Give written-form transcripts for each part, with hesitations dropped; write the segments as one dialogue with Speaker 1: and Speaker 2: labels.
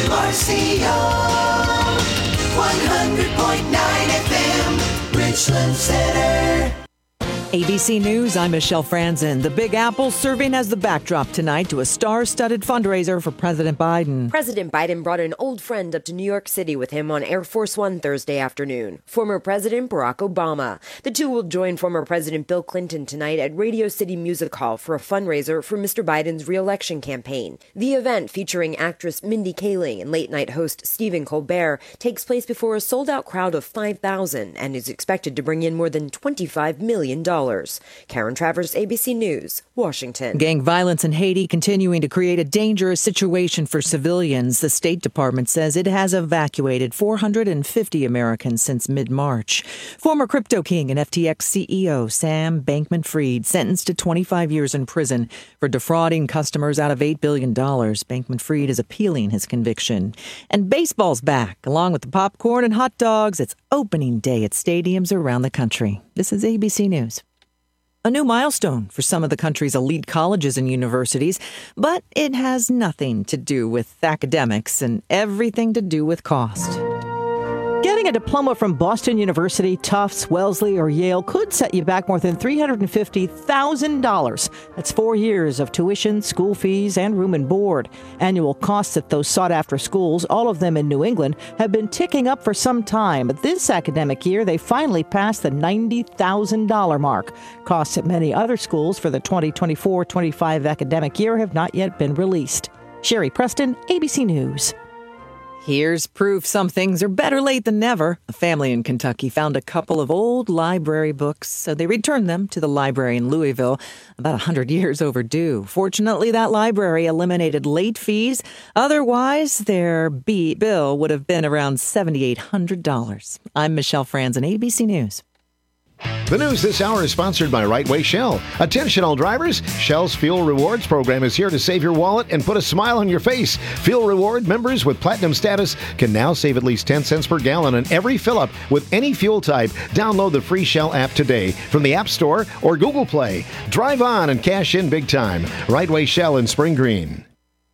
Speaker 1: WRCO 100.9 FM, Richland Center.
Speaker 2: ABC News, I'm Michelle Franzen. The Big Apple serving as the backdrop tonight to a star-studded fundraiser for President Biden.
Speaker 3: President Biden brought an old friend up to New York City with him on Air Force One Thursday afternoon, former President Barack Obama. The two will join former President Bill Clinton tonight at Radio City Music Hall for a fundraiser for Mr. Biden's re-election campaign. The event, featuring actress Mindy Kaling and late-night host Stephen Colbert, takes place before a sold-out crowd of 5,000 and is expected to bring in more than $25 million. Karen Travers, ABC News, Washington.
Speaker 2: Gang violence in Haiti continuing to create a dangerous situation for civilians. The State Department says it has evacuated 450 Americans since mid-March. Former crypto king and FTX CEO Sam Bankman-Fried sentenced to 25 years in prison for defrauding customers out of $8 billion. Bankman-Fried is appealing his conviction. And baseball's back. Along with the popcorn and hot dogs, it's opening day at stadiums around the country. This is ABC News. A new milestone for some of the country's elite colleges and universities, but it has nothing to do with academics and everything to do with cost.
Speaker 4: Getting a diploma from Boston University, Tufts, Wellesley, or Yale could set you back more than $350,000. That's 4 years of tuition, school fees, and room and board. Annual costs at those sought-after schools, all of them in New England, have been ticking up for some time. But this academic year, they finally passed the $90,000 mark. Costs at many other schools for the 2024-25 academic year have not yet been released. Sherry Preston, ABC News.
Speaker 2: Here's proof some things are better late than never. A family in Kentucky found a couple of old library books, so they returned them to the library in Louisville, about 100 years overdue. Fortunately, that library eliminated late fees. Otherwise, their bill would have been around $7,800. I'm Michelle Franzen, ABC News.
Speaker 5: The news this hour is sponsored by Right Way Shell. Attention all drivers, Shell's Fuel Rewards program is here to save your wallet and put a smile on your face. Fuel Reward members with Platinum status can now save at least 10 cents per gallon on every fill-up with any fuel type. Download the free Shell app today from the App Store or Google Play. Drive on and cash in big time. Right Way Shell in Spring Green.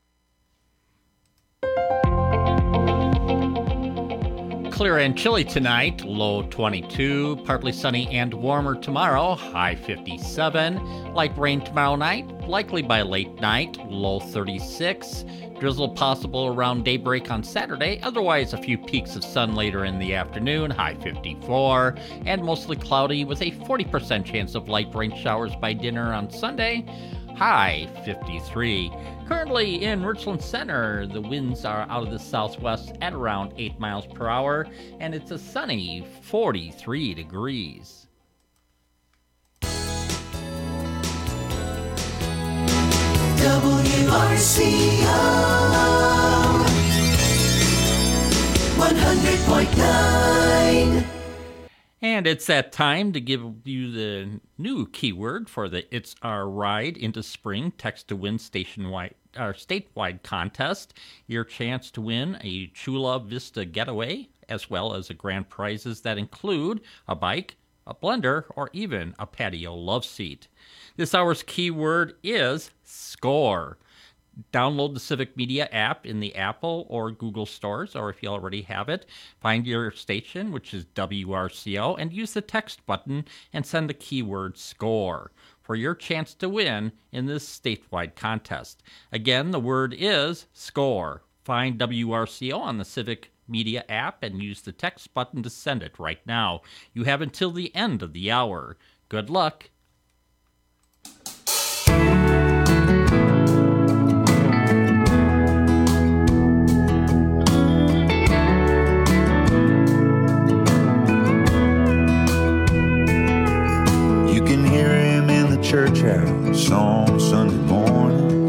Speaker 6: Clear and chilly tonight, low 22, partly sunny and warmer tomorrow, high 57. Light rain tomorrow night, likely by late night, low 36. Drizzle possible around daybreak on Saturday, otherwise a few peaks of sun later in the afternoon, high 54. And mostly cloudy with a 40% chance of light rain showers by dinner on Sunday, high 53. Currently in Richland Center, the winds are out of the southwest at around 8 miles per hour, and it's a sunny 43 degrees.
Speaker 1: WRCO 100.9.
Speaker 6: And it's that time to give you the new keyword for the It's Our Ride into Spring Text to Win statewide contest. Your chance to win a Chula Vista getaway, as well as the grand prizes that include a bike, a blender, or even a patio love seat. This hour's keyword is SCORE. Download the Civic Media app in the Apple or Google stores, or if you already have it, find your station, which is WRCO, and use the text button and send the keyword SCORE for your chance to win in this statewide contest. Again, the word is SCORE. Find WRCO on the Civic Media app and use the text button to send it right now. You have until the end of the hour. Good luck.
Speaker 7: Church house on Sunday morning.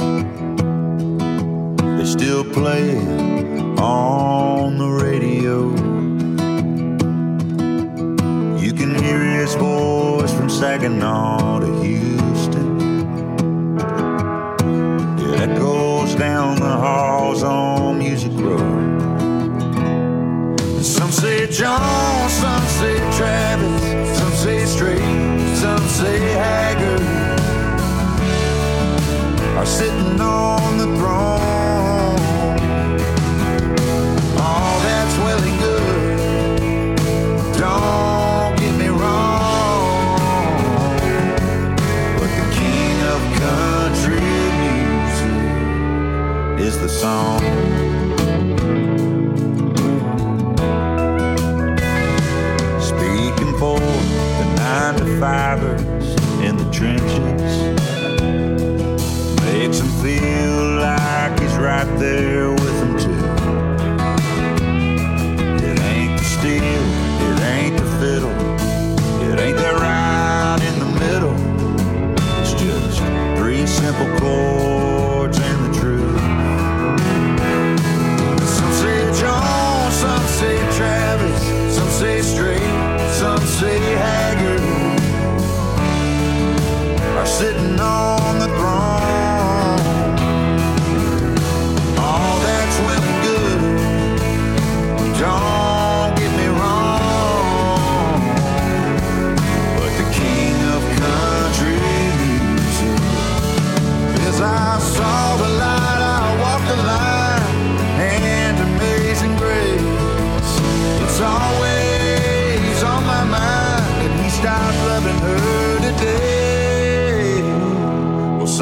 Speaker 7: They still play it on the radio. You can hear his voice from Saginaw to Houston. It echoes down the halls on Music Road. Some say John, some say Travis, some say Straight, some say Haggard are sitting on the throne.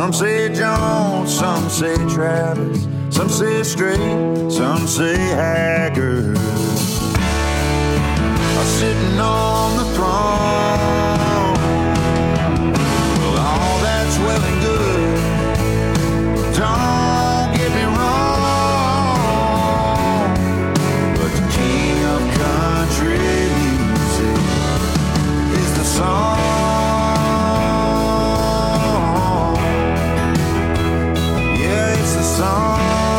Speaker 7: Some say Jones, some say Travis, some say Strait, some say Haggard. Sitting on the throne. Well, all that's well and good. Don't get me wrong, but the king of country music is the song. Yeah, it's the song.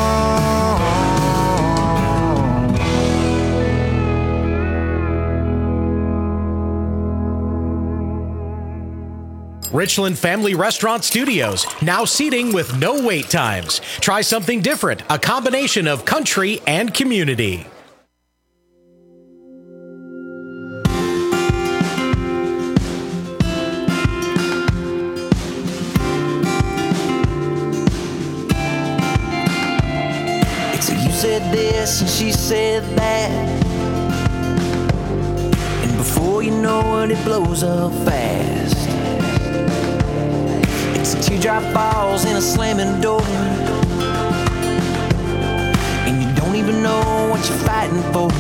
Speaker 8: Richland Family Restaurant Studios, now seating with no wait times. Try something different, a combination of country and community.
Speaker 9: So you said this and she said that, and before you know it, it blows up fast. It's a teardrop falls in a slamming door, and you don't even know what you're fighting for.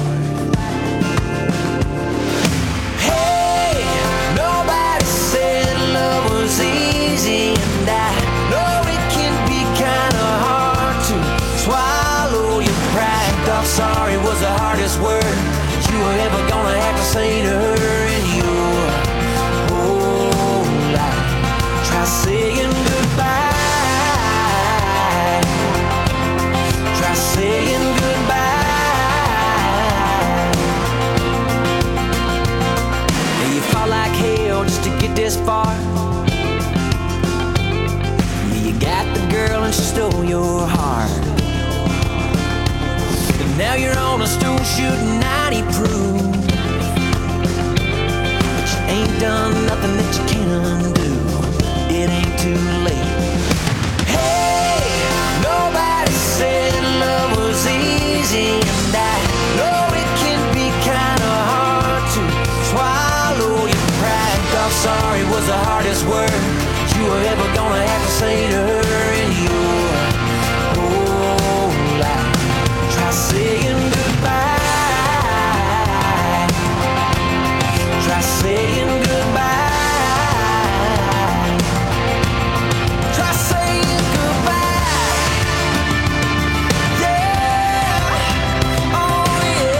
Speaker 9: Hey, nobody said love was easy, and I know it can be kinda hard to swallow your pride. Thought sorry was the hardest word you were ever gonna have to say to her in your whole life. Try saying goodbye. Try saying goodbye. And you fought like hell just to get this far. Yeah, you got the girl and she stole your heart. And now you're on a stool shooting 90 proof. But you ain't done nothing that you can't undo. It ain't too late. Hey, nobody said love was easy, and I know it can be kinda hard to swallow your pride. Thought sorry was the hardest word you were ever gonna have to say to her in your whole life. Try saying goodbye. Try saying goodbye. Try saying goodbye. Yeah. Oh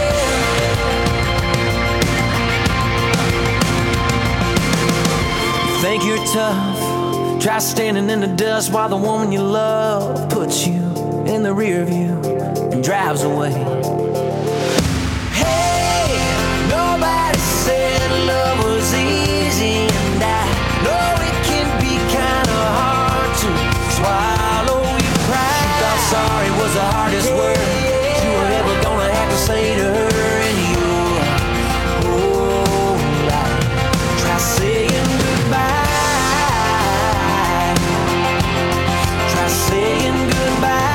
Speaker 9: yeah. Think you're tough. Try standing in the dust while the woman you love puts you in the rear view and drives away. Hey, nobody said love was easy, and I know it can be kinda hard to swallow your pride. Thought sorry was the hardest word you were ever gonna have to say to her in your whole life. Try saying goodbye. Try saying goodbye.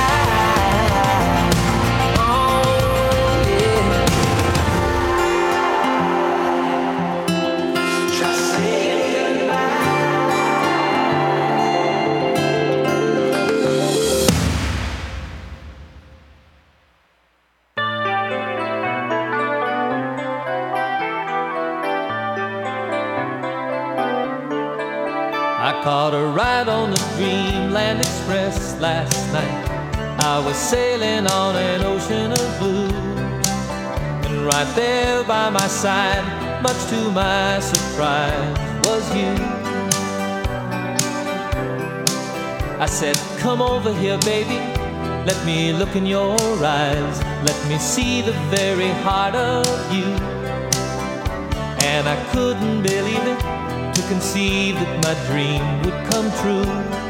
Speaker 10: I caught a ride on the Dreamland Express last night. I was sailing on an ocean of blue, and right there by my side, much to my surprise, was you. I said, come over here, baby, let me look in your eyes, let me see the very heart of you. And I couldn't believe it, to conceive that my dream would come true.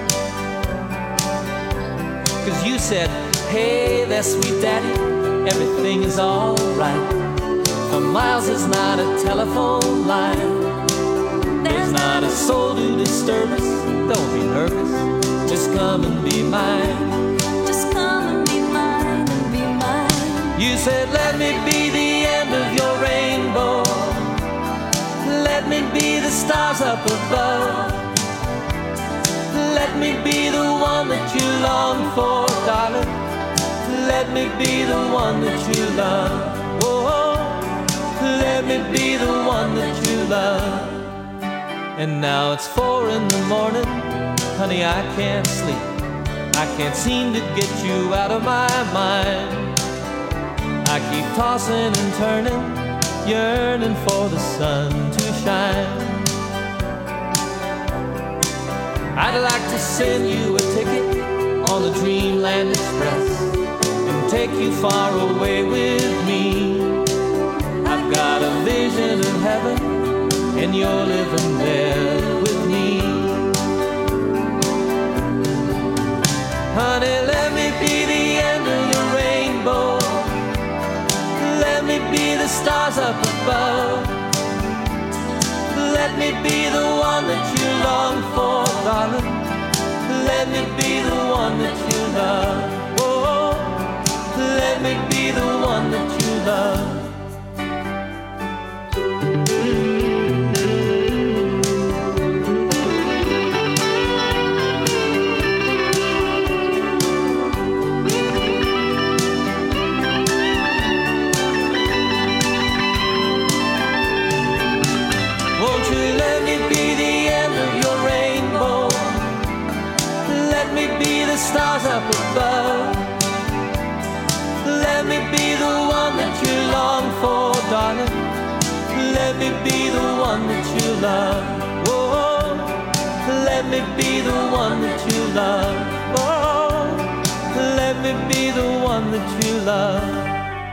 Speaker 10: 'Cause you said, hey there, sweet daddy, everything is alright. For miles is not a telephone line. There's not a soul to disturb us. Don't be nervous, just come and be mine.
Speaker 11: Just come and be mine and be mine.
Speaker 10: You said, let me be the end of your rainbow. Let me be the stars up above. Let Let me be the one that you long for, darling. Let me be the one that you love. Oh, let me be the one that you love. And now it's 4 in the morning, honey, I can't sleep. I can't seem to get you out of my mind. I keep tossing and turning, yearning for the sun to shine. I'd like to send you a ticket on the Dreamland Express and take you far away with me. I've got a vision of heaven and you're living there with me. Honey, let me be the end of the rainbow. Let me be the stars up above. Let me be the one that you long for, darling. Let me be the one that you love. Oh, let me be the one that you love. Won't you let me be the end of your rainbow? Let me be the stars up above. Let me be the one that you long for, darling. Let me be the one that you love. Oh, let me be the one that you love. Oh, let me be the one that you love.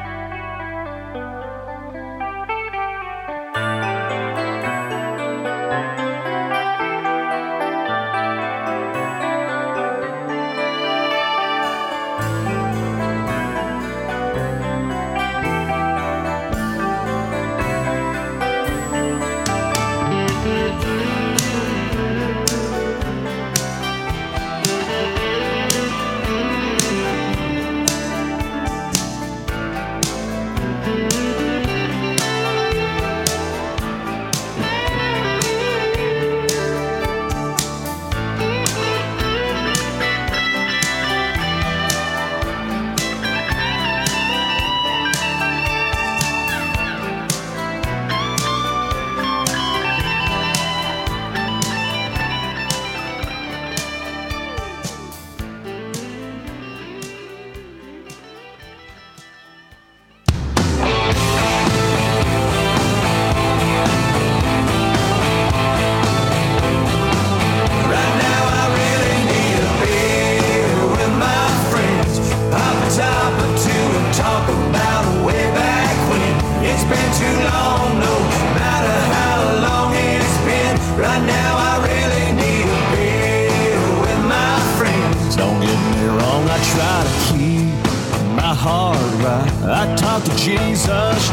Speaker 7: I talk to Jesus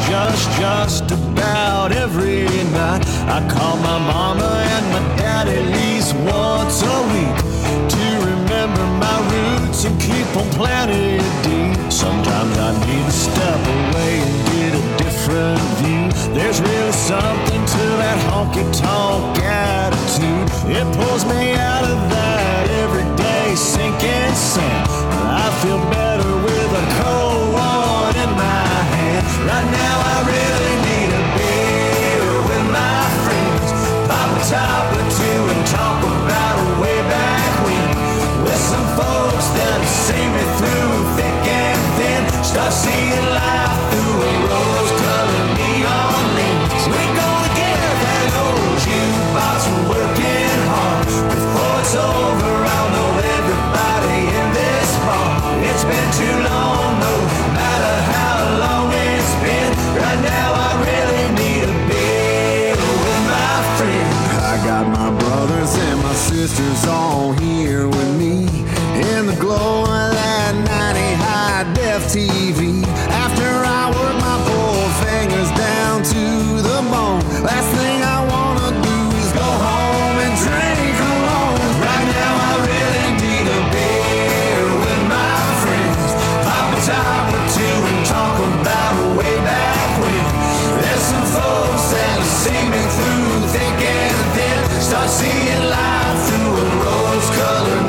Speaker 7: just about every night. I call my mama and my dad at least once a week to remember my roots and keep on planted deep. Sometimes I need to step away and get a different view. There's really something to that honky-tonk attitude. It pulls me out of that everyday sinking sand. I feel better with a cold one in my hand. Right now I really need a beer with my friends. Pop a top or two and talk about way back when. With some folks that'll see me through thick and thin. Start seeing life through a rose-colored neon lens. We gonna get that old jukebox and working hard. Before it's over, I'll know everybody in this bar. It's been too long, no matter how long it's been. Right now I really need a beer with my friend. I got my brothers and my sisters all here with me in the glow of that 90 high-def TV. After I work my poor fingers down to the bone, last thing I wanna do is go home and drink alone. Right now I really need a beer with my friends. Pop a top or two and talk about way back when. There's some folks that'll see me through thick and thin. Start seeing life through a rose-colored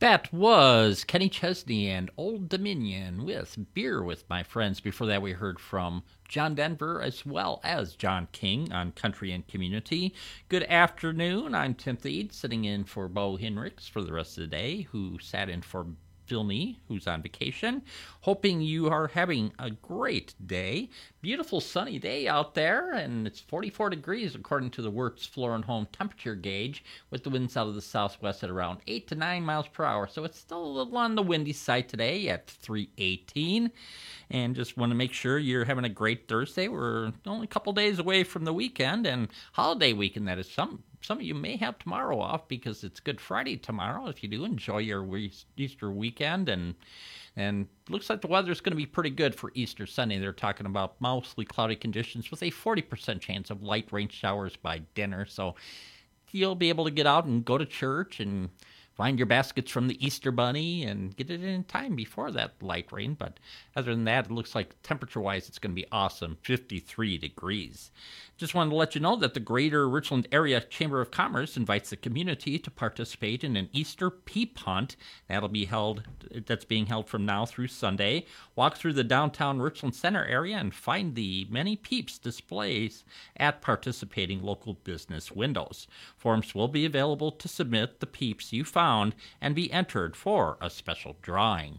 Speaker 6: That was Kenny Chesney and Old Dominion with Beer with My Friends. Before that, we heard from John Denver as well as John King on Country and Community. Good afternoon. I'm Tim Thede, sitting in for Bo Hinrichs for the rest of the day, who sat in for Phil Nee, who's on vacation. Hoping you are having a great day. Beautiful sunny day out there, and it's 44 degrees according to the Wertz Floor and Home temperature gauge, with the winds out of the southwest at around 8 to 9 miles per hour. So it's still a little on the windy side today at 318. And just want to make sure you're having a great Thursday. We're only a couple days away from the weekend and holiday weekend. That is some of you may have tomorrow off because it's Good Friday tomorrow. If you do, enjoy your Easter weekend. And looks like the weather's going to be pretty good for Easter Sunday. They're talking about mostly cloudy conditions with a 40% chance of light rain showers by dinner. So you'll be able to get out and go to church and find your baskets from the Easter Bunny and get it in time before that light rain. But other than that, it looks like temperature-wise it's going to be awesome, 53 degrees. Just wanted to let you know that the Greater Richland Area Chamber of Commerce invites the community to participate in an Easter peep hunt. That's being held from now through Sunday. Walk through the downtown Richland Center area and find the many peeps displays at participating local business windows. Forms will be available to submit the peeps you found and be entered for a special drawing.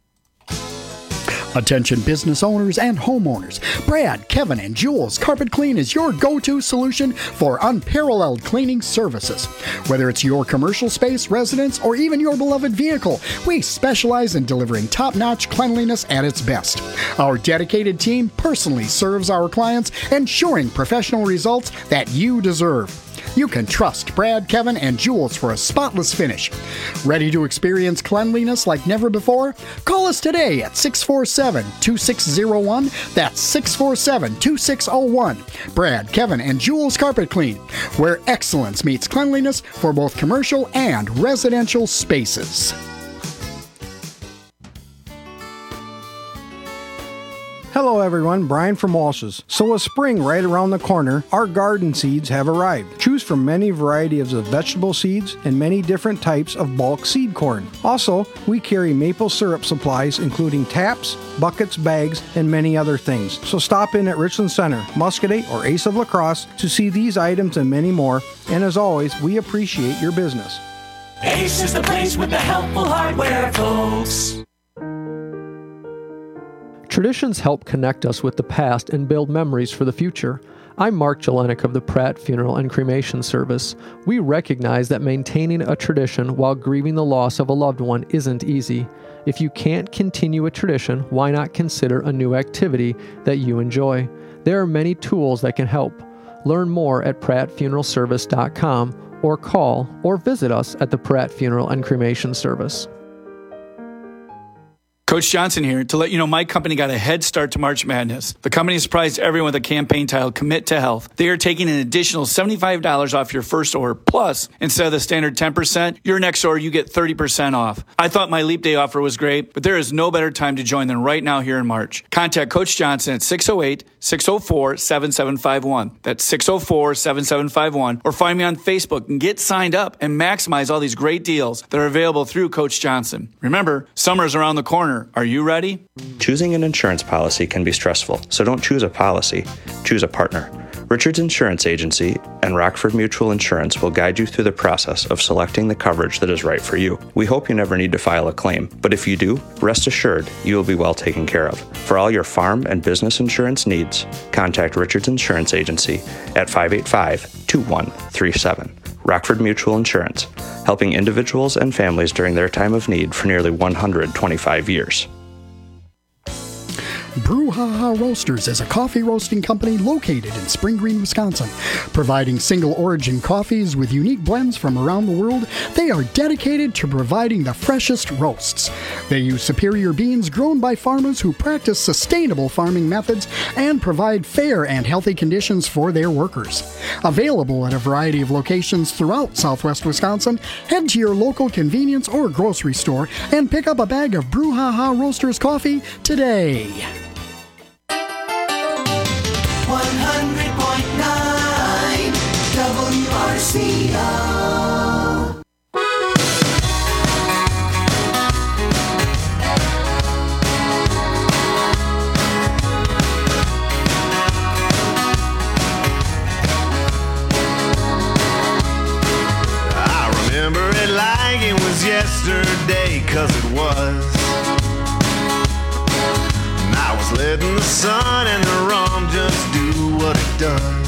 Speaker 12: Attention business owners and homeowners. Brad, Kevin, and Jules Carpet Clean is your go-to solution for unparalleled cleaning services. Whether it's your commercial space, residence, or even your beloved vehicle, we specialize in delivering top-notch cleanliness at its best. Our dedicated team personally serves our clients, ensuring professional results that you deserve. You can trust Brad, Kevin, and Jules for a spotless finish. Ready to experience cleanliness like never before? Call us today at 647-2601. That's 647-2601. Brad, Kevin, and Jules Carpet Clean, where excellence meets cleanliness for both commercial and residential spaces.
Speaker 13: Hello everyone, Brian from Walsh's. So with spring right around the corner, our garden seeds have arrived. Choose from many varieties of vegetable seeds and many different types of bulk seed corn. Also, we carry maple syrup supplies including taps, buckets, bags, and many other things. So stop in at Richland Center, Muscatine, or Ace of La Crosse to see these items and many more. And as always, we appreciate your business.
Speaker 1: Ace is the place with the helpful hardware, folks.
Speaker 14: Traditions help connect us with the past and build memories for the future. I'm Mark Jelenik of the Pratt Funeral and Cremation Service. We recognize that maintaining a tradition while grieving the loss of a loved one isn't easy. If you can't continue a tradition, why not consider a new activity that you enjoy? There are many tools that can help. Learn more at prattfuneralservice.com or call or visit us at the Pratt Funeral and Cremation Service.
Speaker 15: Coach Johnson here to let you know my company got a head start to March Madness. The company surprised everyone with a campaign titled Commit to Health. They are taking an additional $75 off your first order. Plus, instead of the standard 10%, your next order you get 30% off. I thought my Leap Day offer was great, but there is no better time to join than right now here in March. Contact Coach Johnson at 608-604-7751. That's 604-7751. Or find me on Facebook and get signed up and maximize all these great deals that are available through Coach Johnson. Remember, summer is around the corner. Are you ready?
Speaker 16: Choosing an insurance policy can be stressful, so don't choose a policy. Choose a partner. Richards Insurance Agency and Rockford Mutual Insurance will guide you through the process of selecting the coverage that is right for you. We hope you never need to file a claim, but if you do, rest assured you will be well taken care of. For all your farm and business insurance needs, contact Richards Insurance Agency at 585-2137. Rockford Mutual Insurance, helping individuals and families during their time of need for nearly 125 years.
Speaker 12: Brouhaha Roasters is a coffee roasting company located in Spring Green, Wisconsin. Providing single origin coffees with unique blends from around the world, they are dedicated to providing the freshest roasts. They use superior beans grown by farmers who practice sustainable farming methods and provide fair and healthy conditions for their workers. Available at a variety of locations throughout southwest Wisconsin, head to your local convenience or grocery store and pick up a bag of Brouhaha Roasters coffee today.
Speaker 1: 100.9 WRCO.
Speaker 7: yesterday, 'cause it was. And I was letting the sun and the rum just do what it does.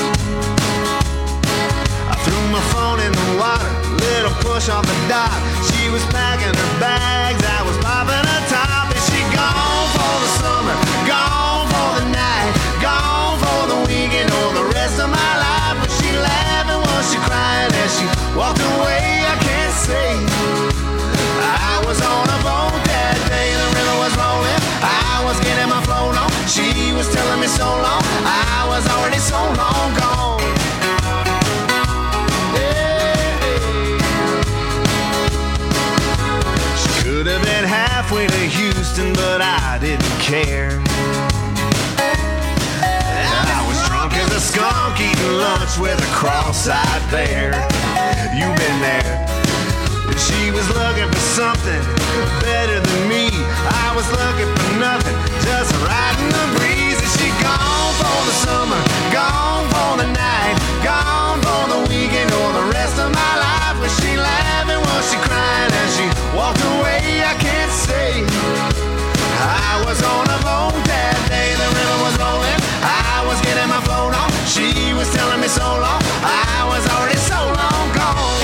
Speaker 7: I threw my phone in the water, little push off the dock. She was packing her bags, I was popping her top. And she gone for the summer, gone for the night, gone for the weekend or the rest of my life. Was she laughing, was she crying as she walked away? I can't say. I was on a boat that day, the river was rolling, I was getting my float on. She was telling me so long, I was already so long gone. Could have been halfway to Houston, but I didn't care. I was drunk as a skunk eating lunch with a cross-eyed bear. You've been there. She was looking for something better than me. I was looking for nothing, just riding the breeze. And she gone for the summer, gone for the night, gone for the weekend or the rest of my life. Was she laughing, was she crying as she walked away? I can't say. I was on a boat that day, the river was rolling, I was getting my float on. She was telling me so long, I was already so long gone.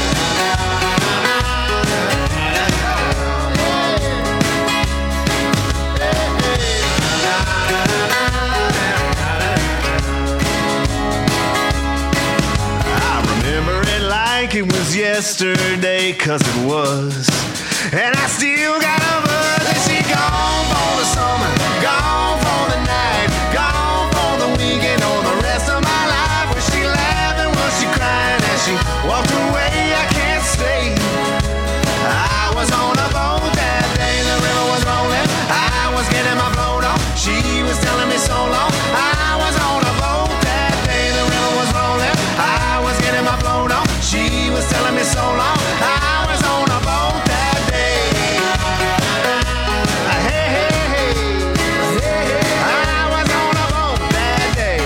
Speaker 7: I remember it like it was yesterday, 'cause it was. And I still got a buzz. And she gone for the summer, gone for the night, gone for the weekend or the rest of my life. Was she laughing, was she crying as she walked away? I can't stay. I was on a boat that day, the river was rolling, I was getting my float on. She was telling me so long. I was on a boat that day, the river was rolling, I was getting my float on. She was telling me so long. I was on a boat that day. Hey, hey, hey. I was on a boat that day.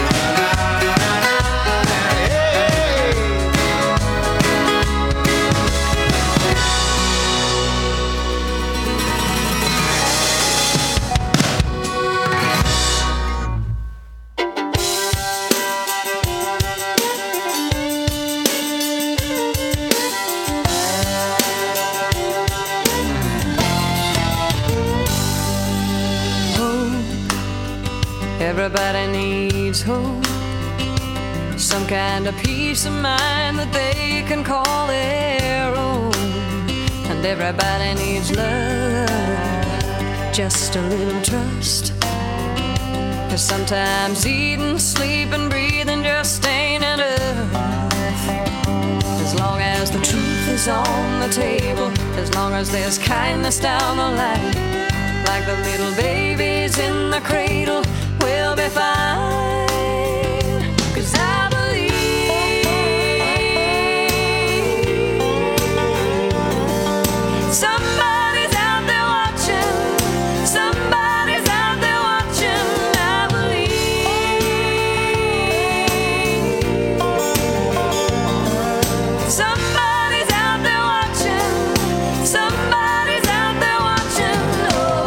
Speaker 11: Everybody needs hope, some kind of peace of mind that they can call their own. And everybody needs love, just a little trust. 'Cause sometimes eating, sleeping, breathing just ain't enough. As long as the truth is on the table, as long as there's kindness down the line, like the little babies in the cradle, we'll be fine. 'Cause I believe somebody's out there watching, somebody's out there watching. I believe somebody's out there watching, somebody's out there watching. Oh,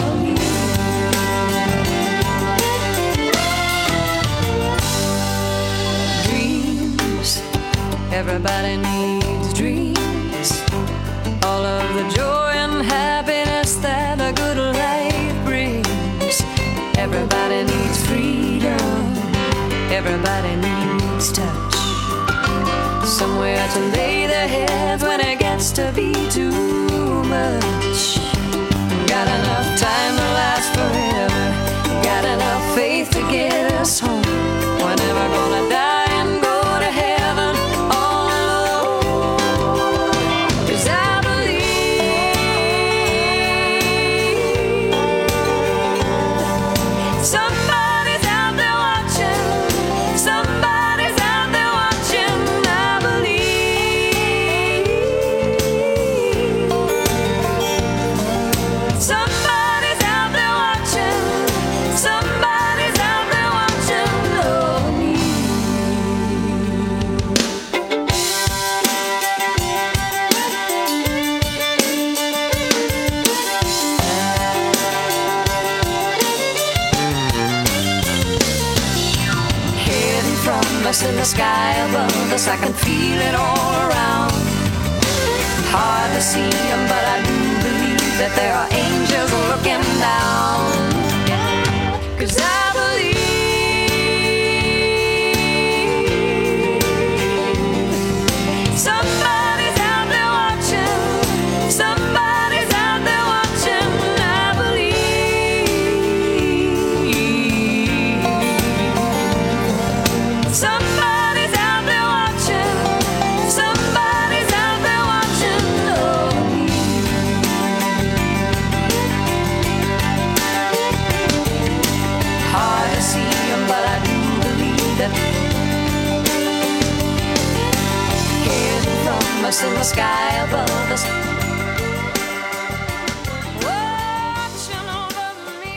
Speaker 11: everybody needs dreams, all of the joy and happiness that a good life brings. Everybody needs freedom, everybody needs touch, somewhere to lay their heads when it gets to be too much. Got enough time to last forever, got enough faith to get us home. We're never gonna die and go to heaven all alone. 'Cause I believe somebody's out there watching, somebody's out there watching. I believe promise in the sky above us. I can feel it all around. Hard to see them, but I do believe that there are angels looking down. 'Cause I believe somebody's out there watching. Somebody's out there watching. I believe somebody's out there watching. Somebody's out there watching over me. Hard to see them, but I do believe that hidden from us in the sky above us. Watching over me.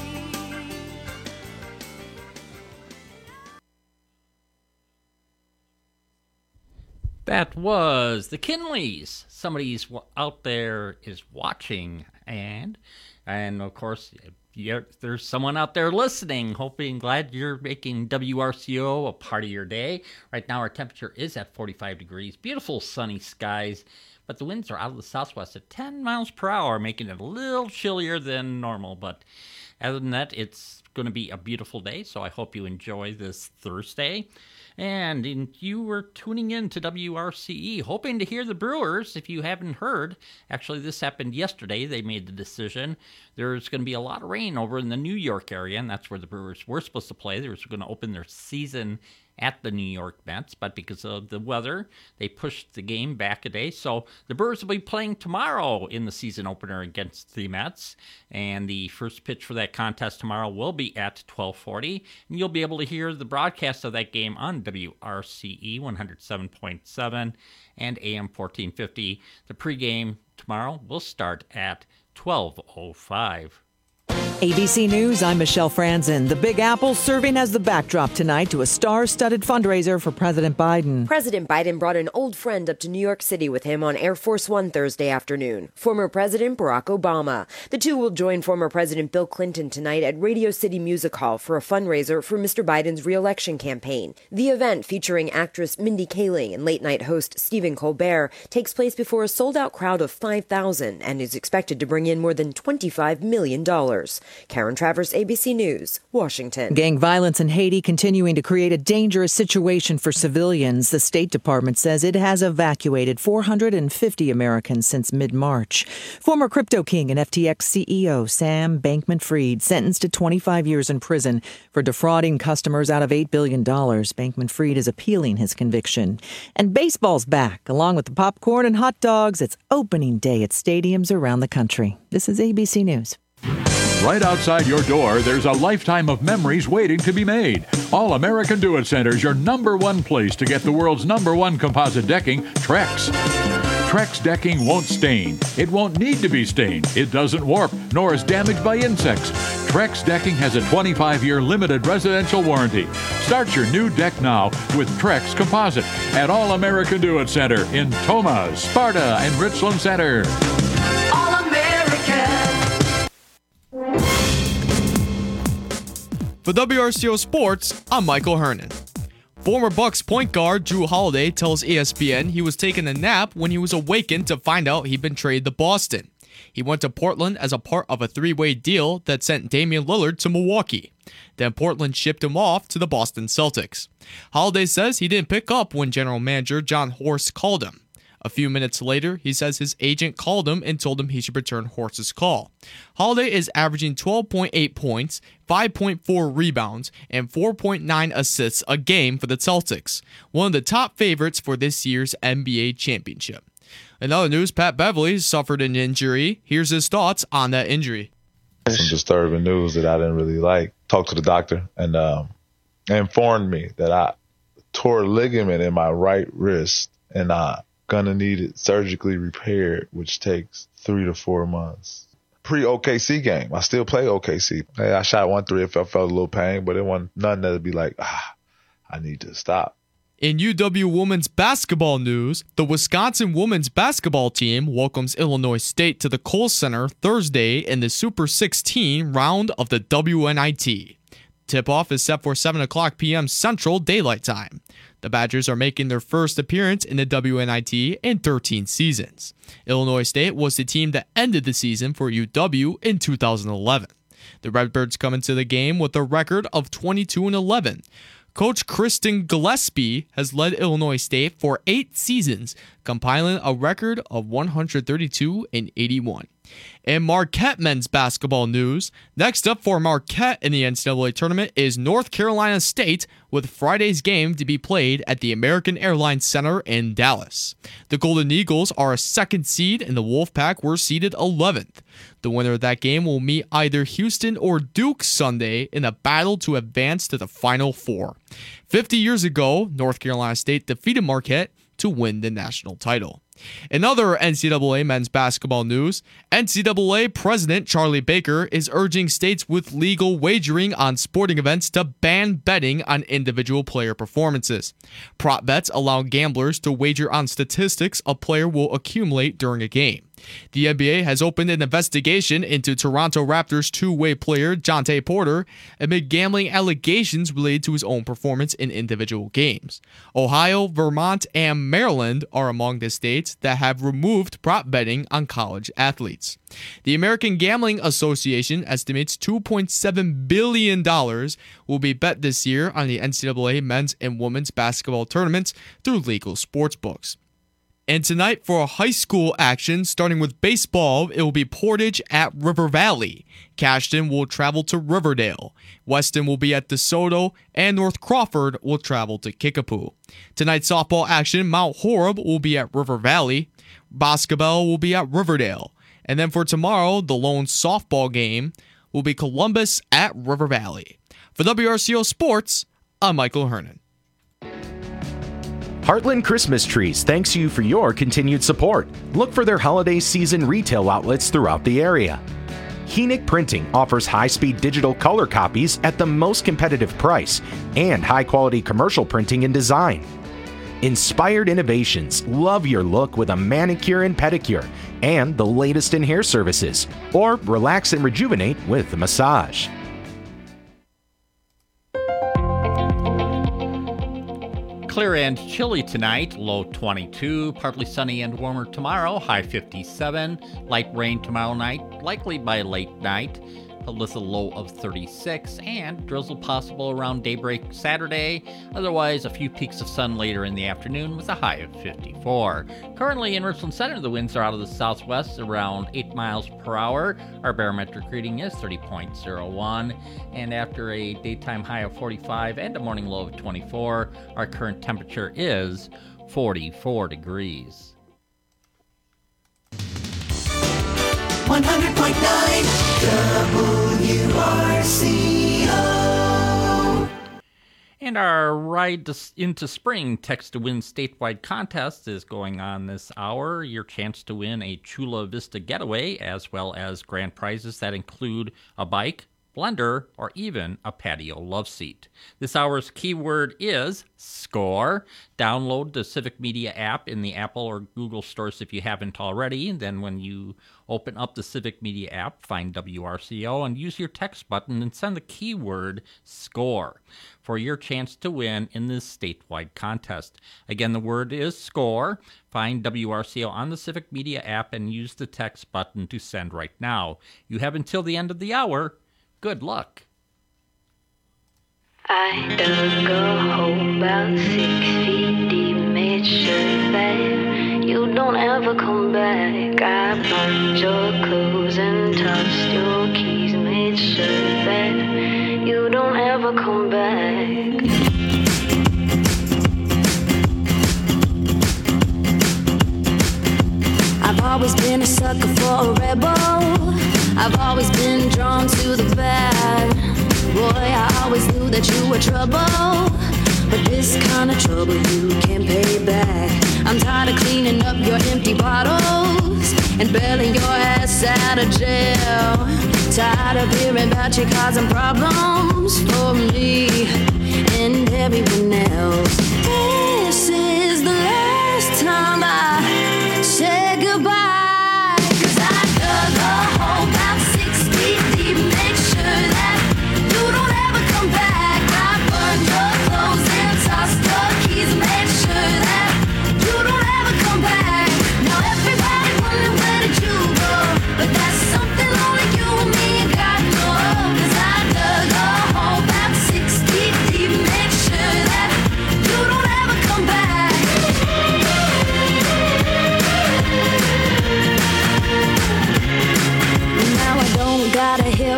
Speaker 6: That was the Kinleys. Somebody's out there is watching, and of course, there's someone out there listening. Glad you're making WRCO a part of your day. Right now, our temperature is at 45 degrees. Beautiful sunny skies, but the winds are out of the southwest at 10 miles per hour, making it a little chillier than normal. But other than that, it's going to be a beautiful day. So I hope you enjoy this Thursday. And you were tuning in to WRCE, hoping to hear the Brewers. If you haven't heard, actually this happened yesterday. They made the decision. There's going to be a lot of rain over in the New York area, and that's where the Brewers were supposed to play. They were going to open their season at the New York Mets, but because of the weather, they pushed the game back a day. So the Brewers will be playing tomorrow in the season opener against the Mets, and the first pitch for that contest tomorrow will be at 12:40, and you'll be able to hear the broadcast of that game on WRCE 107.7 and AM 1450. The pregame tomorrow will start at 12:05.
Speaker 2: ABC News, I'm Michelle Franzen. The Big Apple serving as the backdrop tonight to a star-studded fundraiser for President Biden.
Speaker 3: President Biden brought an old friend up to New York City with him on Air Force One Thursday afternoon, former President Barack Obama. The two will join former President Bill Clinton tonight at Radio City Music Hall for a fundraiser for Mr. Biden's re-election campaign. The event, featuring actress Mindy Kaling and late-night host Stephen Colbert, takes place before a sold-out crowd of 5,000 and is expected to bring in more than $25 million. Karen Travers, ABC News, Washington.
Speaker 2: Gang violence in Haiti continuing to create a dangerous situation for civilians. The State Department says it has evacuated 450 Americans since mid-March. Former crypto king and FTX CEO Sam Bankman-Fried sentenced to 25 years in prison for defrauding customers out of $8 billion. Bankman-Fried is appealing his conviction. And baseball's back. Along with the popcorn and hot dogs, it's opening day at stadiums around the country. This is ABC News.
Speaker 17: Right outside your door, there's a lifetime of memories waiting to be made. All American Do It Center is your #1 place to get the world's #1 composite decking, Trex. Trex decking won't stain. It won't need to be stained. It doesn't warp, nor is damaged by insects. Trex decking has a 25-year limited residential warranty. Start your new deck now with Trex Composite at All American Do It Center in Tomah, Sparta, and Richland Center.
Speaker 18: For WRCO Sports, I'm Michael Hernan. Former Bucks point guard Drew Holiday tells ESPN he was taking a nap when he was awakened to find out he'd been traded to Boston. He went to Portland as a part of a three-way deal that sent Damian Lillard to Milwaukee. Then Portland shipped him off to the Boston Celtics. Holiday says he didn't pick up when general manager John Horst called him. A few minutes later, he says his agent called him and told him he should return Horst's call. Holiday is averaging 12.8 points, 5.4 rebounds, and 4.9 assists a game for the Celtics, one of the top favorites for this year's NBA championship. In other news, Pat Beverly suffered an injury. Here's his thoughts on that injury.
Speaker 19: Some disturbing news that I didn't really like. Talked to the doctor and informed me that I tore a ligament in my right wrist and gonna need it surgically repaired, which takes 3 to 4 months. Pre-OKC game, I still play OKC. Hey, I shot 1-3 if I felt a little pain, but it wasn't nothing that'd be like, I need to stop.
Speaker 18: In UW women's basketball news, the Wisconsin women's basketball team welcomes Illinois State to the Kohl Center Thursday in the Super 16 round of the WNIT. Tip-off is set for 7 o'clock p.m. Central Daylight Time. The Badgers are making their first appearance in the WNIT in 13 seasons. Illinois State was the team that ended the season for UW in 2011. The Redbirds come into the game with a record of 22-11. Coach Kristen Gillespie has led Illinois State for 8 seasons, compiling a record of 132-81. In Marquette men's basketball news, next up for Marquette in the NCAA tournament is North Carolina State, with Friday's game to be played at the American Airlines Center in Dallas. The Golden Eagles are a 2nd seed and the Wolfpack were seeded 11th. The winner of that game will meet either Houston or Duke Sunday in a battle to advance to the Final Four. 50 years ago, North Carolina State defeated Marquette to win the national title. In other NCAA men's basketball news, NCAA President Charlie Baker is urging states with legal wagering on sporting events to ban betting on individual player performances. Prop bets allow gamblers to wager on statistics a player will accumulate during a game. The NBA has opened an investigation into Toronto Raptors two-way player Jontay Porter amid gambling allegations related to his own performance in individual games. Ohio, Vermont, and Maryland are among the states that have removed prop betting on college athletes. The American Gambling Association estimates $2.7 billion will be bet this year on the NCAA men's and women's basketball tournaments through legal sportsbooks. And tonight for high school action, starting with baseball, it will be Portage at River Valley. Cashton will travel to Riverdale. Weston will be at DeSoto, and North Crawford will travel to Kickapoo. Tonight's softball action, Mount Horeb will be at River Valley. Boscobel will be at Riverdale. And then for tomorrow, the lone softball game will be Columbus at River Valley. For WRCO Sports, I'm Michael Hernan.
Speaker 20: Heartland Christmas Trees thanks you for your continued support. Look for their holiday season retail outlets throughout the area. Heenick Printing offers high-speed digital color copies at the most competitive price and high-quality commercial printing and design. Inspired Innovations, love your look with a manicure and pedicure and the latest in hair services, or relax and rejuvenate with a massage.
Speaker 6: Clear and chilly tonight, low 22, partly sunny and warmer tomorrow, high 57. Light rain tomorrow night, likely by late night, with a low of 36, and drizzle possible around daybreak Saturday. Otherwise, a few peaks of sun later in the afternoon with a high of 54. Currently in Richland Center, the winds are out of the southwest around 8 miles per hour. Our barometric reading is 30.01, and after a daytime high of 45 and a morning low of 24, our current temperature is 44 degrees.
Speaker 1: 100.9 WRCO.
Speaker 6: And our Ride into Spring Text to Win statewide contest is going on this hour. Your chance to win a Chula Vista getaway, as well as grand prizes that include a bike, blender, or even a patio love seat. This hour's keyword is SCORE. Download the Civic Media app in the Apple or Google stores if you haven't already. Then when you open up the Civic Media app, find WRCO and use your text button and send the keyword SCORE for your chance to win in this statewide contest. Again, the word is SCORE. Find WRCO on the Civic Media app and use the text button to send right now. You have until the end of the hour. Good luck.
Speaker 11: I dug a hole about 6 feet deep, made sure that you don't ever come back. I burned your clothes and tossed your keys, made sure that you don't ever come back. I've always been a sucker for a rebel. I've always been drawn to the bad. Boy, I always knew that you were trouble, but this kind of trouble you can't pay back. I'm tired of cleaning up your empty bottles and bailing your ass out of jail. Tired of hearing about you causing problems for me and everyone else. This is the last time I say goodbye. Come back.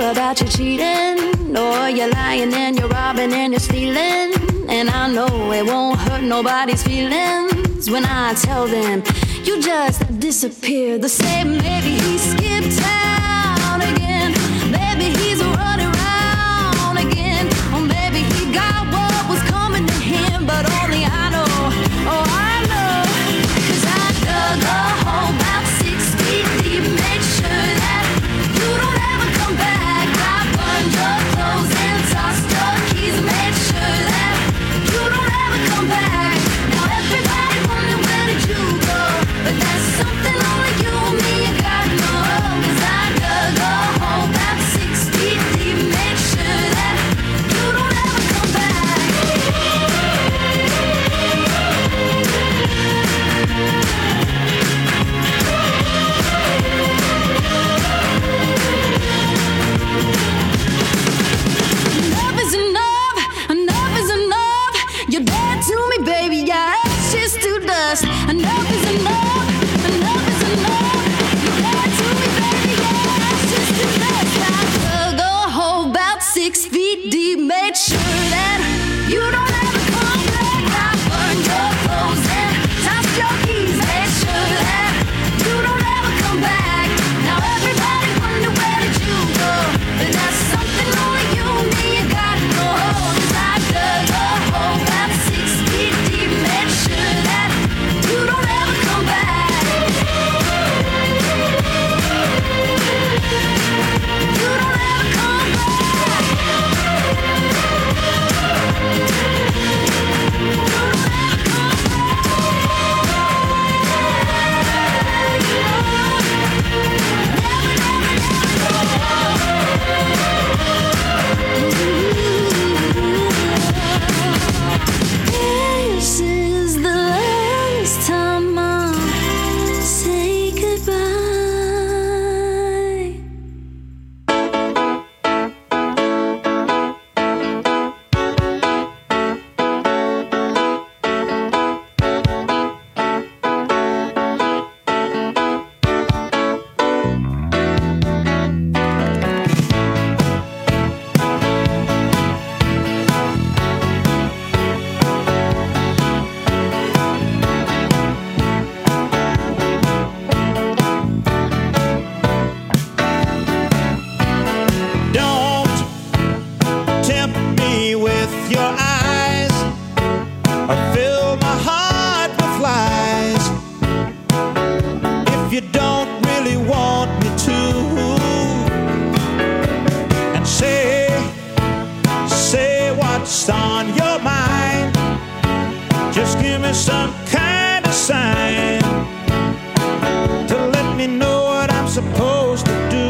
Speaker 11: about you cheating, or you're lying and you're robbing and you're stealing. And I know it won't hurt nobody's feelings when I tell them you just disappeared. They say maybe he skipped town again, maybe he's running around again, or maybe he got what was coming to him, but only I know, oh I know, 'cause I dug a hole about 6 feet deep, made sure that you don't ever come back. I burned your clothes and tossed your keys, made sure that you don't ever come back. Now everybody wonder where did you go, but that's something only you and me got to know. 'Cause I dug a hole about 6 feet deep, made sure that you don't ever come back. Enough is enough, enough is enough. You're dead to me, baby, your ashes to dust. Enough is enough, enough is enough. You're dead to me, baby, your ashes to dust. I dug a hole about 6 feet deep, made sure that you don't ever come back. I burned your clothes and tossed your keys, made sure that you don't ever come back. Now everybody wonder where did you go, but that's something only you and me got to know. 'Cause I dug a hole about 6 feet deep, made sure that you don't ever come back. You don't ever come back. This is the last time I'll say goodbye.
Speaker 7: Don't tempt me with your eyes, or fill my heart with lies. If you don't really want me to, and say what's on your mind, just give me some kind of sign to let me know what I'm supposed to do.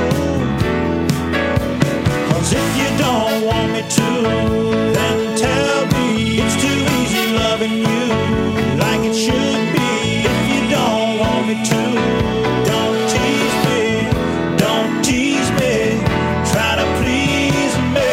Speaker 7: 'Cause if you don't want me to, then tell me it's too easy loving you like it should be. If you don't want me to, don't tease me, don't tease me, try to please me.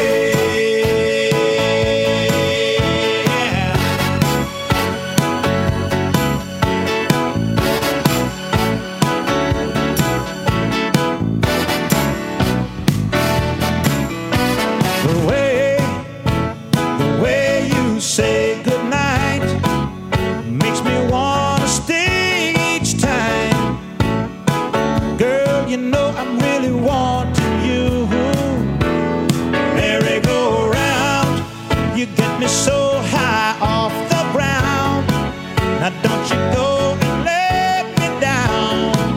Speaker 7: The way you say goodnight makes me wanna stay each time. Girl, you know I'm really wanting you. Merry-go-round, you get me so high off the ground. Now don't you go and let me down.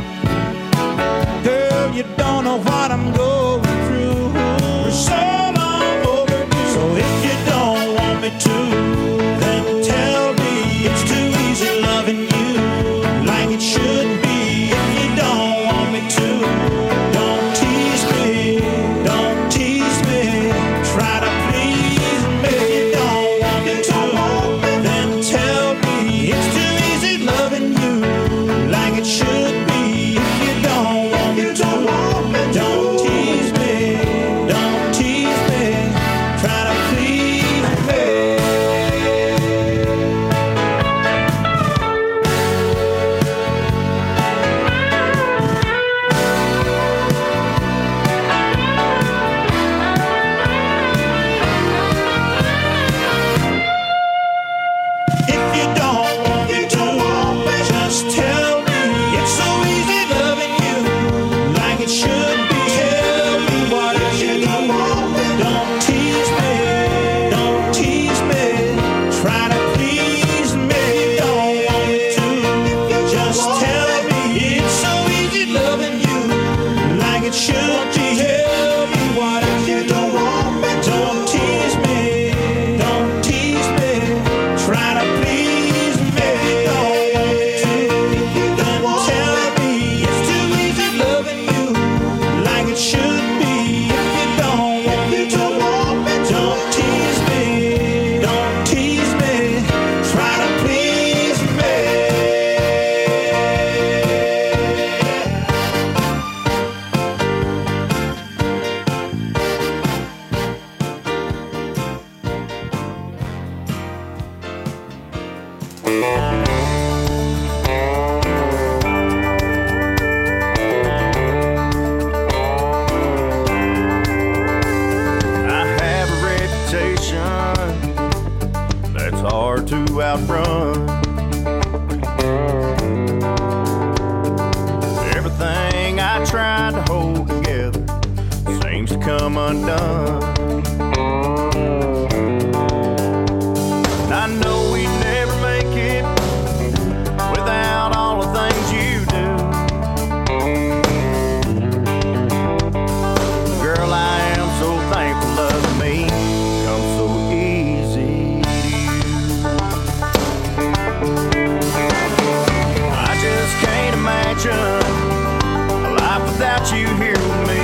Speaker 7: Girl, you don't know what I'm going through. We're so long overdue. So if you don't want me to, then tell me it's too easy loving you like it should be. If you don't want me to, don't tease me, don't tease me, try to please me. If you don't want me to, then tell me it's too easy loving you like it should be. If you don't want me to, don't tease me. undone. And I know we'd never make it without all the things you do. Girl, I am so thankful loving me comes so easy to you. I just can't imagine a life without you here with me.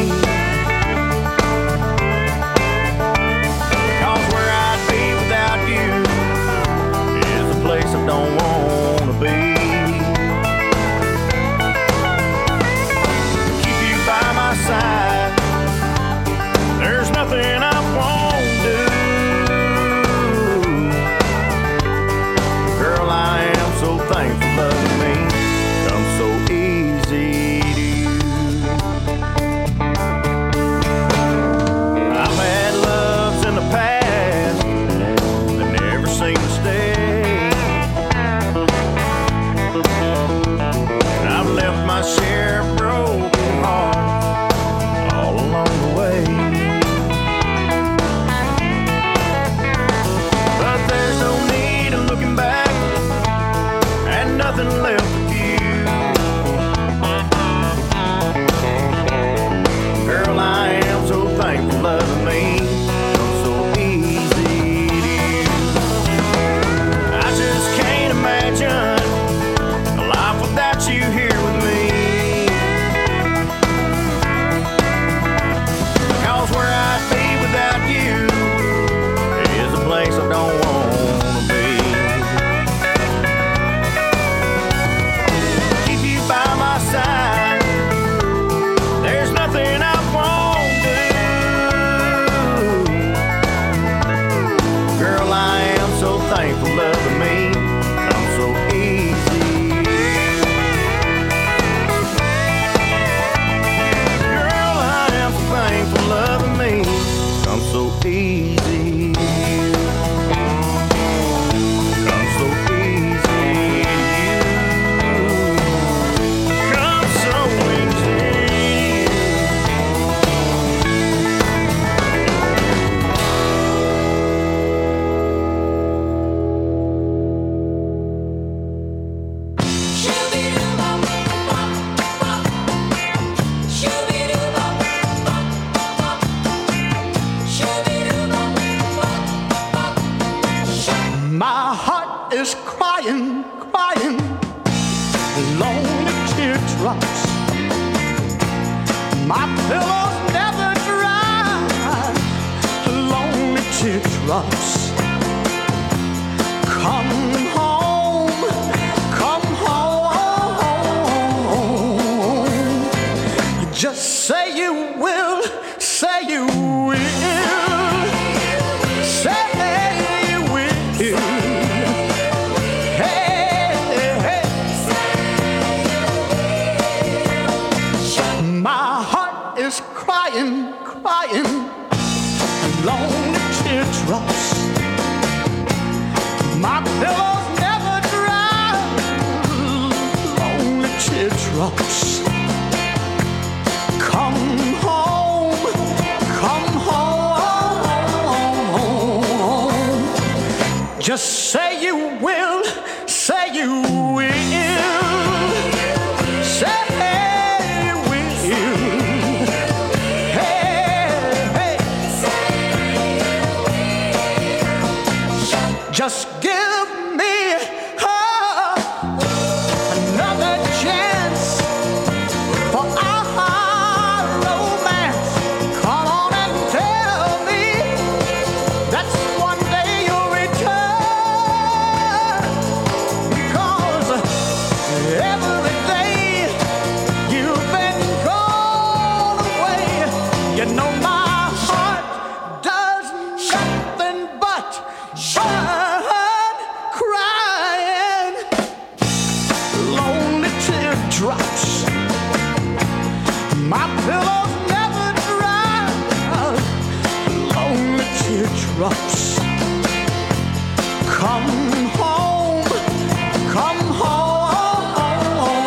Speaker 7: Cause where I'd be without you is a place I don't want to be. Keep you by my side, there's nothing I won't do. Girl, I am so thankful loving me comes so easy to you. I've had loves in the past that never seem to stay. And I've left my share of broken hearts all along the way. But there's no need in looking back and nothing left with you. Girl, I am so thankful loving me comes so easy to you. I just can't imagine a life without you here with me. Cause where I'd be without you is a place I don't want to be. Keep you by my side, there's nothing I won't do. Girl, I am so thankful loving me comes so easy. Girl, I am so thankful loving me comes so easy. Comes so easy to you. Comes so easy.
Speaker 9: My heart is crying, crying, lonely teardrops. My pillow's never dry, lonely teardrops. Come home, come home. Just say you will, say you will. Say you will. Hey, hey. My heart is crying, crying, lonely teardrops. My pillow's never dry, lonely teardrops. Come home, come home. Just say you will, say you will. Say you will. Hey, hey. Just give me another chance for our romance. Come on and tell me that one day you'll return. Because every day you've been gone away, you know my heart does nothing but burn, crying, lonely teardrops. My pillow's never dry, lonely teardrops. Come home, come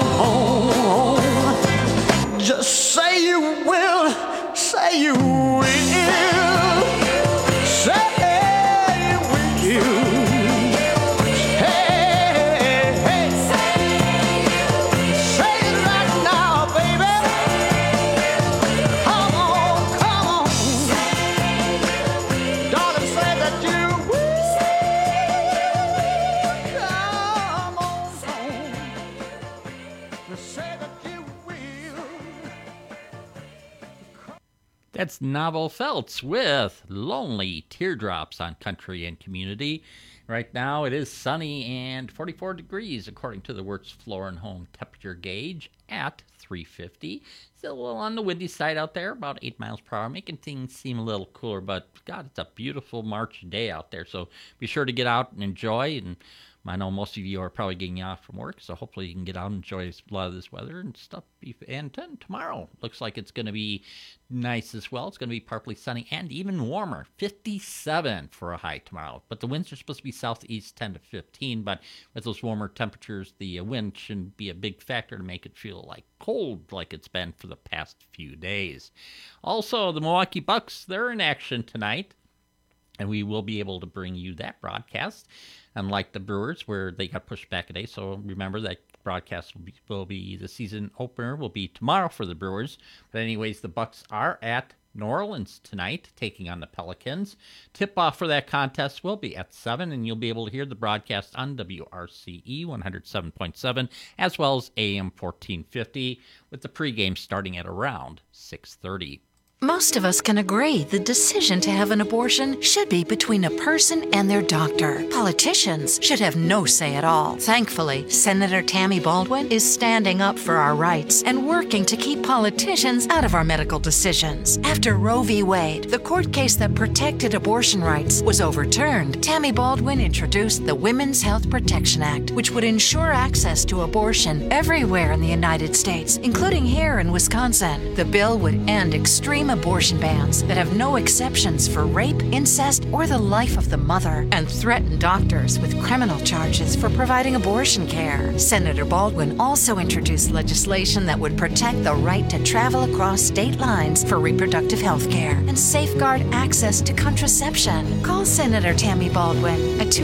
Speaker 9: home. Just say you will, say you will.
Speaker 6: That's Novel Felts with Lonely Teardrops on Country and Community. Right now it is sunny and 44 degrees according to the Wirtz Floor and Home temperature gauge at 350. Still a little on the windy side out there, about 8 miles per hour, making things seem a little cooler. But, God, it's a beautiful March day out there. So be sure to get out and enjoy. And I know most of you are probably getting off from work, so hopefully you can get out and enjoy a lot of this weather and stuff. And then tomorrow looks like it's going to be nice as well. It's going to be partly sunny and even warmer, 57 for a high tomorrow. But the winds are supposed to be southeast 10 to 15, but with those warmer temperatures, the wind shouldn't be a big factor to make it feel like cold like it's been for the past few days. Also, the Milwaukee Bucks, they're in action tonight, and we will be able to bring you that broadcast. Unlike the Brewers, where they got pushed back a day. So remember that broadcast will be the season opener will be tomorrow for the Brewers. But anyways, the Bucks are at New Orleans tonight, taking on the Pelicans. Tip-off for that contest will be at 7, and you'll be able to hear the broadcast on WRCE 107.7, as well as AM 1450, with the pregame starting at around 6:30.
Speaker 21: Most of us can agree the decision to have an abortion should be between a person and their doctor. Politicians should have no say at all. Thankfully, Senator Tammy Baldwin is standing up for our rights and working to keep politicians out of our medical decisions. After Roe v. Wade, the court case that protected abortion rights, was overturned, Tammy Baldwin introduced the Women's Health Protection Act, which would ensure access to abortion everywhere in the United States, including here in Wisconsin. The bill would end extreme abortion bans that have no exceptions for rape, incest, or the life of the mother, and threaten doctors with criminal charges for providing abortion care. Senator Baldwin also introduced legislation that would protect the right to travel across state lines for reproductive health care and safeguard access to contraception. Call Senator Tammy Baldwin at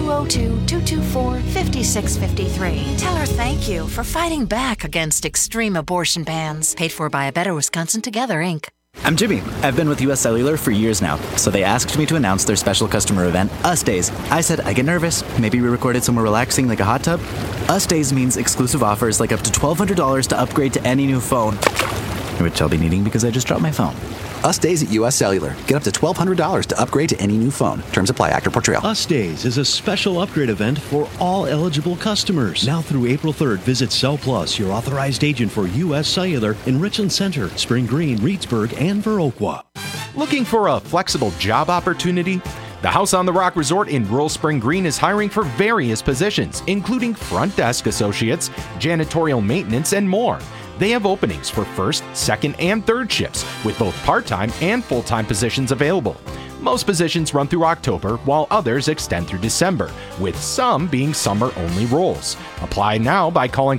Speaker 21: 202-224-5653. Tell her thank you for fighting back against extreme abortion bans. Paid for by A Better Wisconsin Together, Inc.
Speaker 22: I'm Jimmy. I've been with US Cellular for years now, so they asked me to announce their special customer event, US Days. I said, I get nervous. Maybe we recorded somewhere relaxing like a hot tub? US Days means exclusive offers like up to $1,200 to upgrade to any new phone, which I'll be needing because I just dropped my phone.
Speaker 23: US Days at US Cellular. Get up to $1,200 to upgrade to any new phone. Terms apply. Actor Portrayal.
Speaker 24: US Days is a special upgrade event for all eligible customers. Now through April 3rd, visit Cell Plus, your authorized agent for US Cellular in Richland Center, Spring Green, Reedsburg, and Viroqua.
Speaker 20: Looking for a flexible job opportunity? The House on the Rock Resort in rural Spring Green is hiring for various positions, including front desk associates, janitorial maintenance, and more. They have openings for first, second, and third shifts, with both part-time and full-time positions available. Most positions run through October, while others extend through December, with some being summer-only roles. Apply now by calling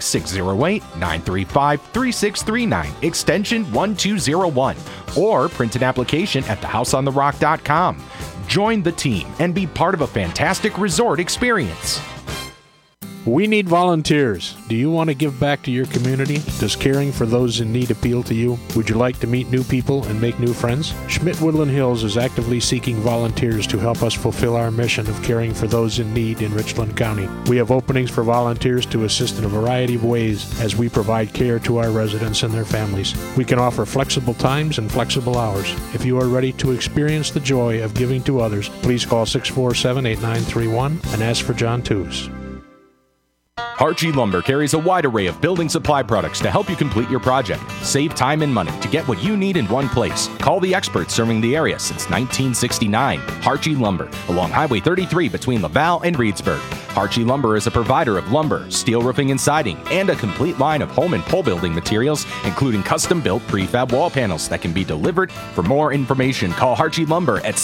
Speaker 20: 608-935-3639, extension 1201, or print an application at thehouseontherock.com. Join the team and be part of a fantastic resort experience.
Speaker 25: We need volunteers. Do you want to give back to your community? Does caring for those in need appeal to you? Would you like to meet new people and make new friends? Schmidt Woodland Hills is actively seeking volunteers to help us fulfill our mission of caring for those in need in Richland County. We have openings for volunteers to assist in a variety of ways as we provide care to our residents and their families. We can offer flexible times and flexible hours. If you are ready to experience the joy of giving to others, please call 647-8931 and ask for John Tews.
Speaker 20: Archie Lumber carries a wide array of building supply products to help you complete your project. Save time and money to get what you need in one place. Call the experts serving the area since 1969. Archie Lumber, along Highway 33 between Laval and Reedsburg. Archie Lumber is a provider of lumber, steel roofing and siding, and a complete line of home and pole building materials, including custom-built prefab wall panels that can be delivered. For more information, call Archie Lumber at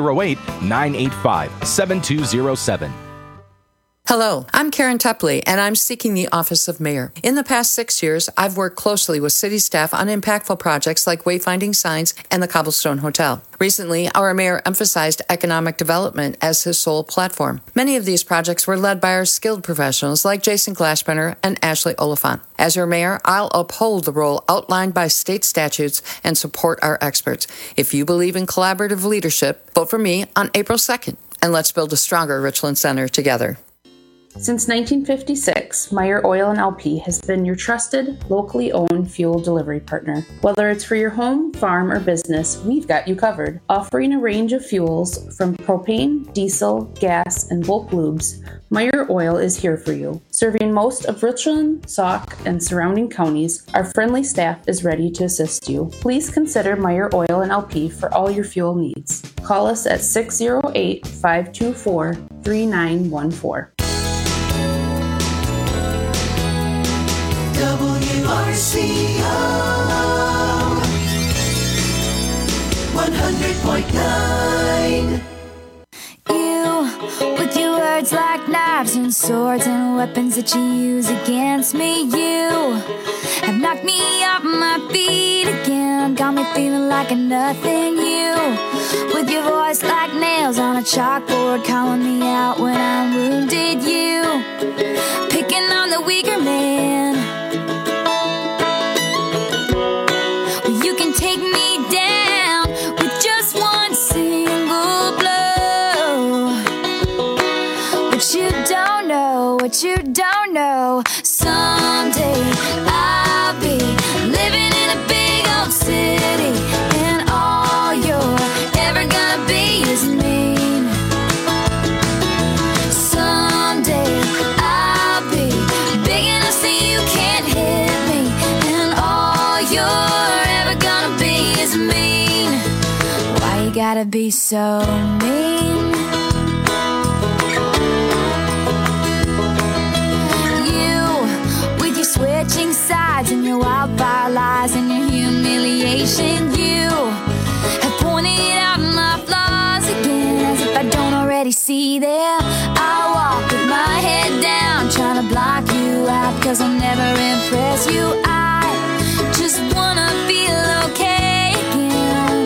Speaker 20: 608-985-7207.
Speaker 26: Hello, I'm Karen Tepley, and I'm seeking the office of mayor. In the past 6 years, I've worked closely with city staff on impactful projects like wayfinding signs and the Cobblestone Hotel. Recently, our mayor emphasized economic development as his sole platform. Many of these projects were led by our skilled professionals like Jason Glassbrenner and Ashley Oliphant. As your mayor, I'll uphold the role outlined by state statutes and support our experts. If you believe in collaborative leadership, vote for me on April 2nd, and let's build a stronger Richland Center together.
Speaker 4: Since 1956, Meyer Oil & LP has been your trusted, locally owned fuel delivery partner. Whether it's for your home, farm, or business, we've got you covered. Offering a range of fuels from propane, diesel, gas, and bulk lubes, Meyer Oil is here for you. Serving most of Richland, Sauk, and surrounding counties, our friendly staff is ready to assist you. Please consider Meyer Oil & LP for all your fuel needs. Call us at 608-524-3914.
Speaker 1: WRCO 100.9.
Speaker 5: You, with your words like knives and swords and weapons that you use against me, you have knocked me off my feet again, got me feeling like a nothing. You, with your voice like nails on a chalkboard, calling me out when I'm wounded. You, picking on the weaker man. You can take me down with just one single blow. But you don't know what you don't know. Someday I'll be living in a big old city, and all you're ever gonna be is mean. Someday I'll be big enough so you can't hit me, and all you're ever gonna be is mean. Why you gotta be so mean? Switching sides and your wildfire lies and your humiliation. You have pointed out my flaws again, as if I don't already see them. I walk with my head down, trying to block you out, 'cause I'll never impress you. I just wanna feel okay again.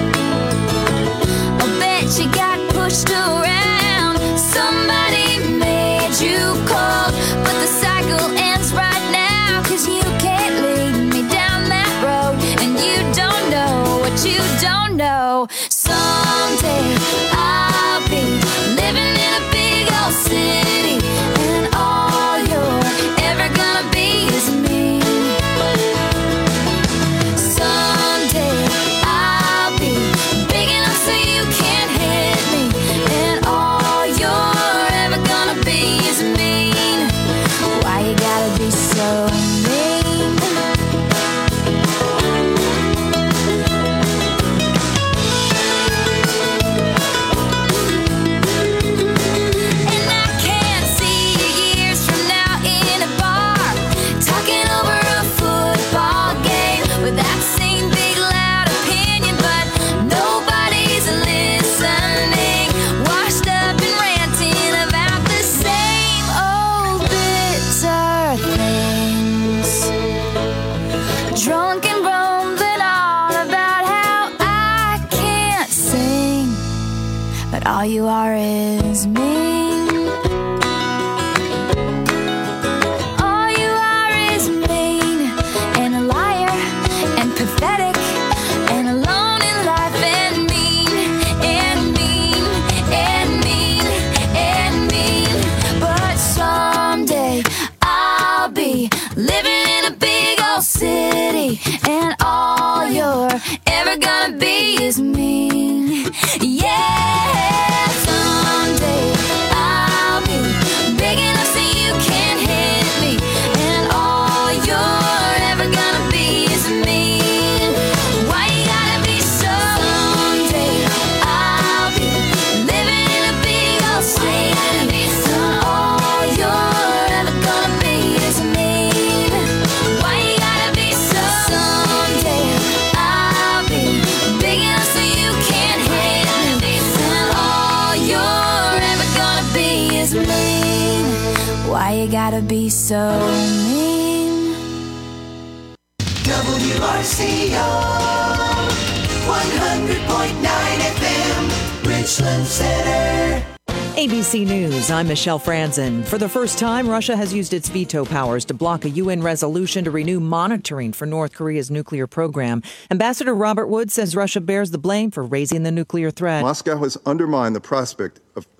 Speaker 5: I bet you got pushed around, somebody made you cold, but the cycle ends right now, 'cause you can't lead me down that road, and you don't know what you don't know. Someday I'll be living in a big old city, and all you're ever gonna be is me. Someday I'll be big enough so you can't hit me, and all you're ever gonna be is mean. Why you gotta be so mean? And I can't see you years from now in a bar, talking over a football game with that same big loud opinion, but nobody's listening, washed up and ranting about the same old bitter things, drunk and rumbling on about how I can't sing, but all you are is mean. All you are is mean, and a liar, and pathetic, and alone in life, and mean, and mean, and mean, and mean. But someday I'll be living in a big old city, and all you're ever gonna be is mean. Yeah, someday I'll be big enough so you can't hit me, and all you're ever gonna be is mean. Why you gotta be so? Someday I'll be living in a big old city, and all you're ever gonna be is mean. Why you gotta be so? Someday I'll be big enough so you can't hit me, and all you're ever gonna be is mean. Why you gotta be so mean?
Speaker 1: WRCO 100.9 FM, Richland Center.
Speaker 2: ABC News, I'm Michelle Franzen. For the first time, Russia has used its veto powers to block a UN resolution to renew monitoring for North Korea's nuclear program. Ambassador Robert Wood says Russia bears the blame for raising the nuclear threat.
Speaker 8: Moscow has undermined the prospect of